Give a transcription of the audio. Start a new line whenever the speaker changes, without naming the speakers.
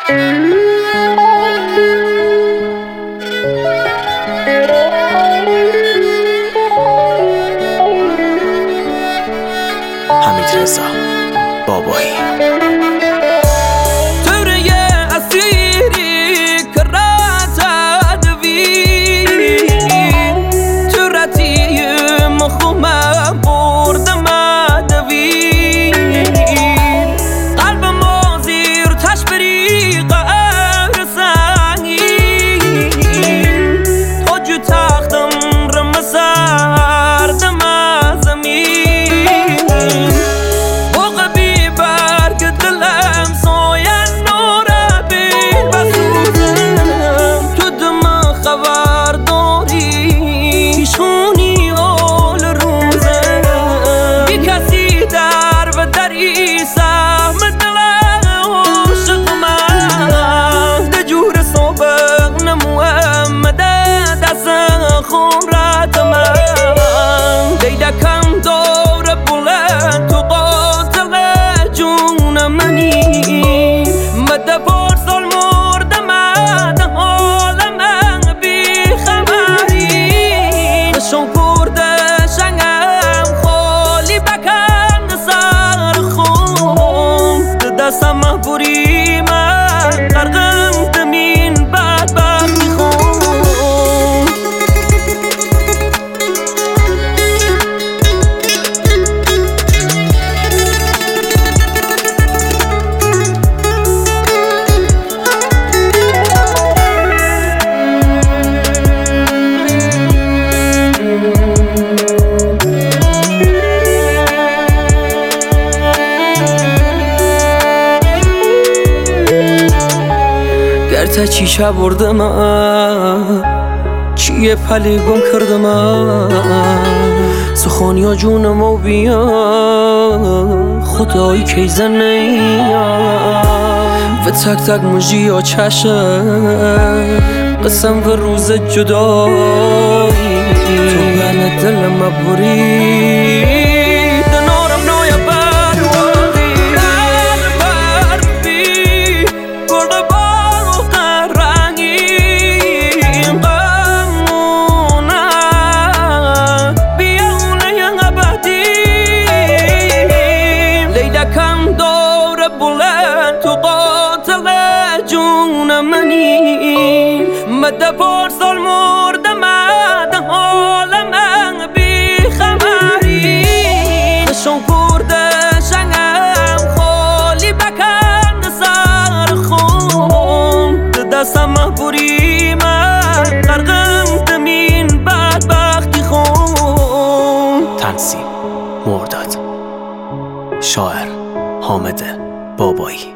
حمیدرضا بابایی.
گرته چیچه بردم چیه پلی گم کردم سخونیا جونم و بیا خدایی کی زنی و تک تک مجی یا چشه قسم و روز جدایی تو بین دلم بری مده پرسال مردم ده حالم بی خبری خشم کرده شنگم خالی بکن سر خون دستم محبوری من غرقم دمین بدبختی خون.
تنظیم مرداد، شاعر حامد بابایی.